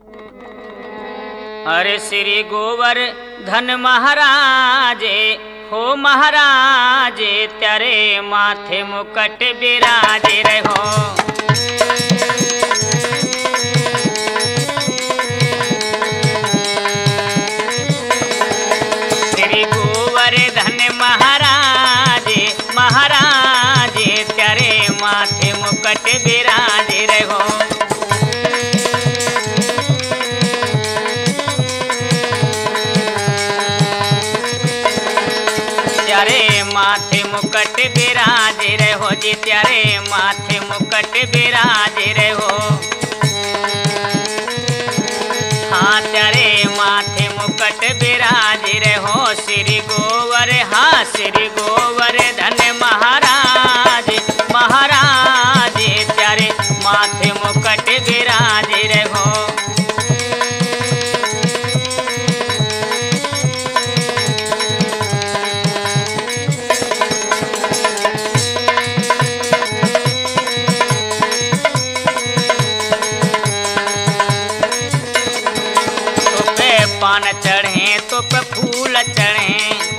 अरे श्री गोवर्धन महाराजे हो महाराजे, तेरे माथे मुकुट बिराजे रहो। श्री गोवर्धन महाराजे महाराजे, तेरे माथे मुकुट बिराजे रहो। तेरे माथे मुकुट बिराजे रहो जी, तेरे माथे मुकुट बिराजे रहो। हाँ तेरे माथे मुकुट बिराजे रहो। श्री गोवर्धन महाराज महाराज, तेरे माथे मुकुट बिराजे रहो। पान चढ़े तो पे फूल चढ़े,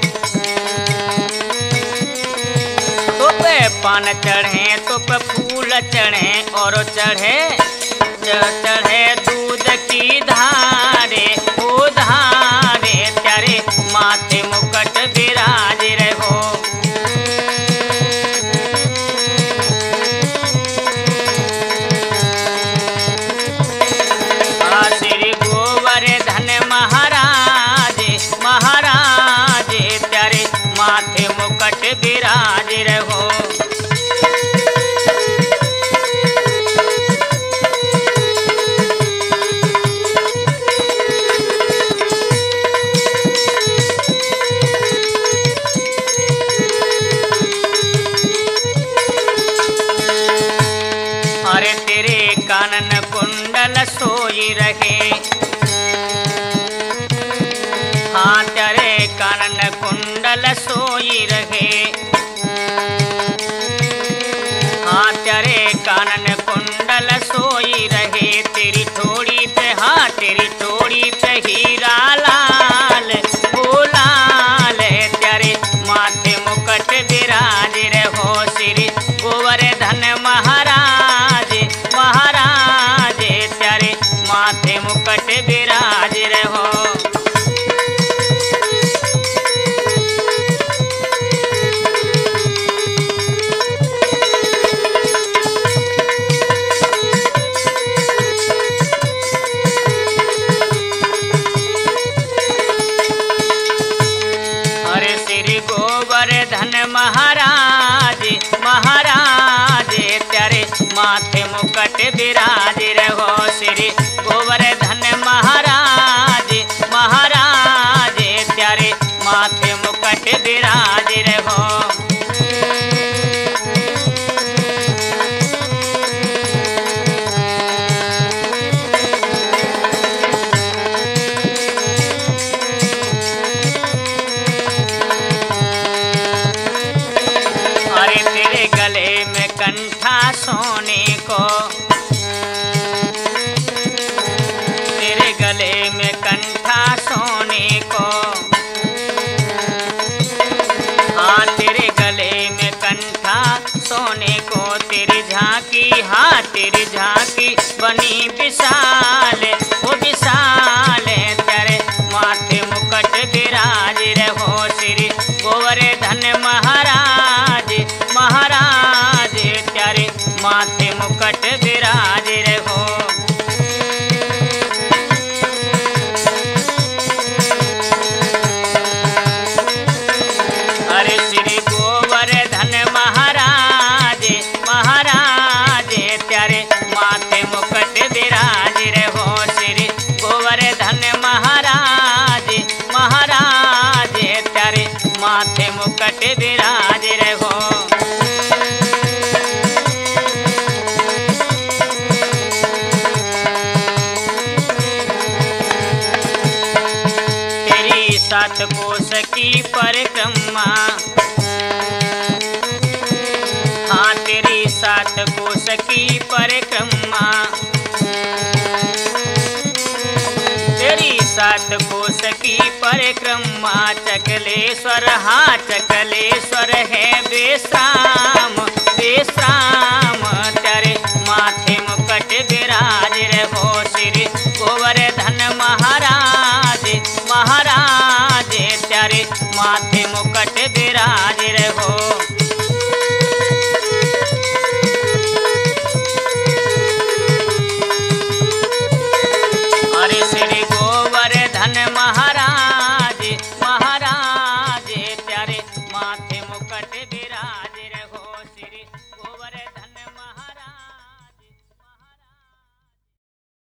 तो पे पान चढ़े तो पे फूल चढ़े, और चढ़े दूध की धारे ओ धारे, तेरे माथे मुकुट बिराजे रहो। श्री गोवर्धन महाराज महाराज, तेरे माथे मुकुट बिराजे रहो। अरे तेरे कानन कुंडल सोई रहे, हाँ तेरे कानन कुंडल सोई रहे। हाँ तेरे कानन कुंडल सोई रहे। तेरी ठोड़ी पे, हाँ तेरी ठोड़ी पे हीरा लाल ओ लाल, तेरे माथे मुकुट बिराजे रहो। श्री गोवर्धन महाराज महाराज, तेरे माथे मुकुट बिराजे रहो। अरे श्री गोवर्धन महाराज महाराज, तेरे माथे मुकुट बिराजे रहो। श्री गोवर्धन महाराज महाराज, तेरे माथे मुकुट बिराजे रहो। अरे तेरे गले में कंठा सोने को, तेरे गले में कंठा सोने को। हाँ तेरे गले में कंठा सोने को। तेरी झांकी, हाँ तेरी झांकी बनी विशाल वो विशाल, तेरे माथे मुकुट बिराजे रहो। श्री गोवर्धन महाराज महाराज, तेरे माथे मुकुट बिराजे रहो। अरे श्री गोवर्धन महाराज महाराज, तेरे माथे मुकुट बिराजे रहो। श्री गोवर्धन महाराज महाराज, तेरे माथे मुकुट बिराजे रहो। तेरी 7 कोस की परिक्रमा, हाँ तेरी 7 कोस की परिक्रमा। सात कोस की परिक्रमा चकलेश्वर, हाँ चकलेश्वर है विश्राम विश्राम, तेरे माथे मुकुट विराज रहो श्री गोवर्धन महाराज महाराज, तेरे माथे मुकुट विराज रहो।